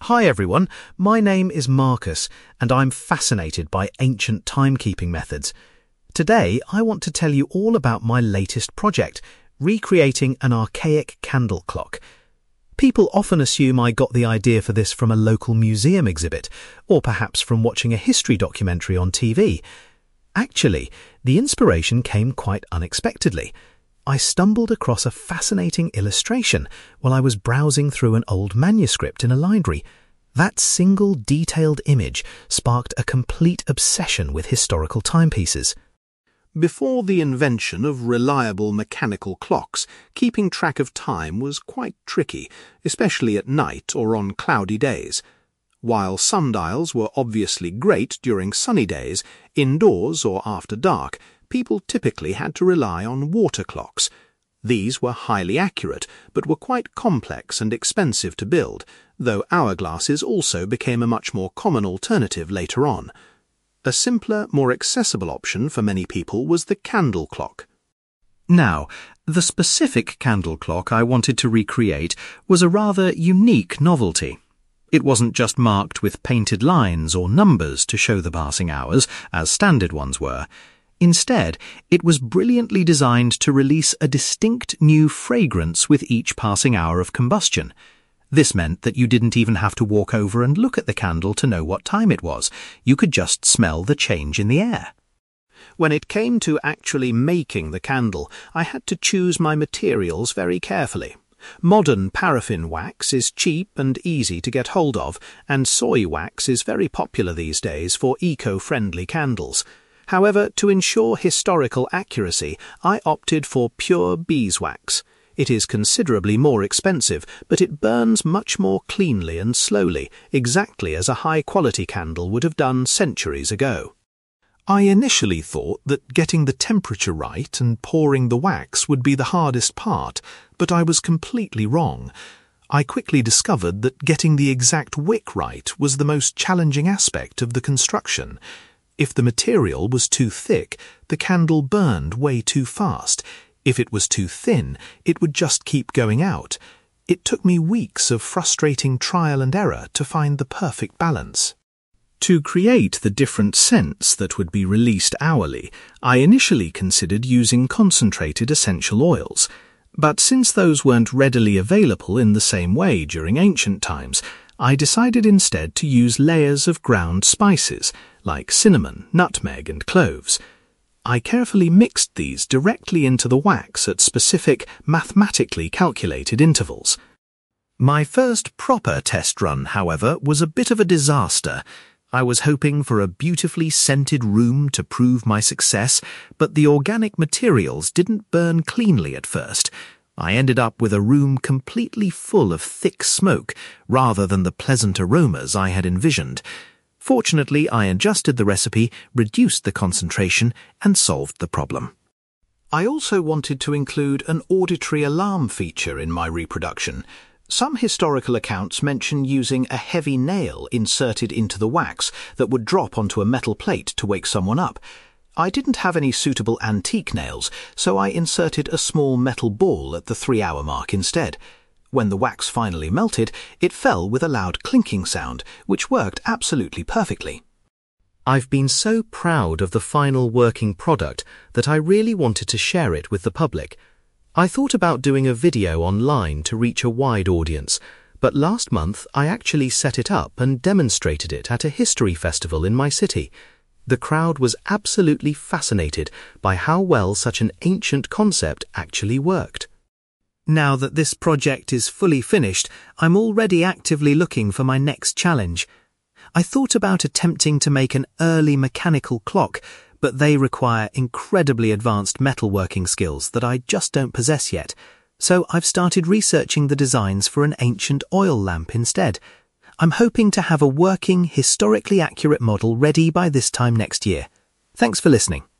Hi everyone, my name is Marcus and I'm fascinated by ancient timekeeping methods. Today I want to tell you all about my latest project, recreating an archaic candle clock. People often assume I got the idea for this from a local museum exhibit, or perhaps from watching a history documentary on TV. Actually, the inspiration came quite unexpectedly. I stumbled across a fascinating illustration while I was browsing through an old manuscript in a library. That single detailed image sparked a complete obsession with historical timepieces. Before the invention of reliable mechanical clocks, keeping track of time was quite tricky, especially at night or on cloudy days. While sundials were obviously great during sunny days, indoors or after dark, people typically had to rely on water clocks. These were highly accurate, but were quite complex and expensive to build, though hourglasses also became a much more common alternative later on. A simpler, more accessible option for many people was the candle clock. Now, the specific candle clock I wanted to recreate was a rather unique novelty. It wasn't just marked with painted lines or numbers to show the passing hours, as standard ones were. Instead, it was brilliantly designed to release a distinct new fragrance with each passing hour of combustion. This meant that you didn't even have to walk over and look at the candle to know what time it was. You could just smell the change in the air. When it came to actually making the candle, I had to choose my materials very carefully. Modern paraffin wax is cheap and easy to get hold of, and soy wax is very popular these days for eco-friendly candles. However, to ensure historical accuracy, I opted for pure beeswax. It is considerably more expensive, but it burns much more cleanly and slowly, exactly as a high-quality candle would have done centuries ago. I initially thought that getting the temperature right and pouring the wax would be the hardest part, but I was completely wrong. I quickly discovered that getting the exact wick right was the most challenging aspect of the construction. If the material was too thick, the candle burned way too fast. If it was too thin, it would just keep going out. It took me weeks of frustrating trial and error to find the perfect balance. To create the different scents that would be released hourly, I initially considered using concentrated essential oils. But since those weren't readily available in the same way during ancient times, I decided instead to use layers of ground spices, like cinnamon, nutmeg and cloves. I carefully mixed these directly into the wax at specific, mathematically calculated intervals. My first proper test run, however, was a bit of a disaster. I was hoping for a beautifully scented room to prove my success, but the organic materials didn't burn cleanly at first. I ended up with a room completely full of thick smoke, rather than the pleasant aromas I had envisioned. Fortunately, I adjusted the recipe, reduced the concentration, and solved the problem. I also wanted to include an auditory alarm feature in my reproduction. Some historical accounts mention using a heavy nail inserted into the wax that would drop onto a metal plate to wake someone up. I didn't have any suitable antique nails, so I inserted a small metal ball at the 3-hour mark instead. When the wax finally melted, it fell with a loud clinking sound, which worked absolutely perfectly. I've been so proud of the final working product that I really wanted to share it with the public. I thought about doing a video online to reach a wide audience, but last month I actually set it up and demonstrated it at a history festival in my city. The crowd was absolutely fascinated by how well such an ancient concept actually worked. Now that this project is fully finished, I'm already actively looking for my next challenge. I thought about attempting to make an early mechanical clock, but they require incredibly advanced metalworking skills that I just don't possess yet. So I've started researching the designs for an ancient oil lamp instead. I'm hoping to have a working, historically accurate model ready by this time next year. Thanks for listening.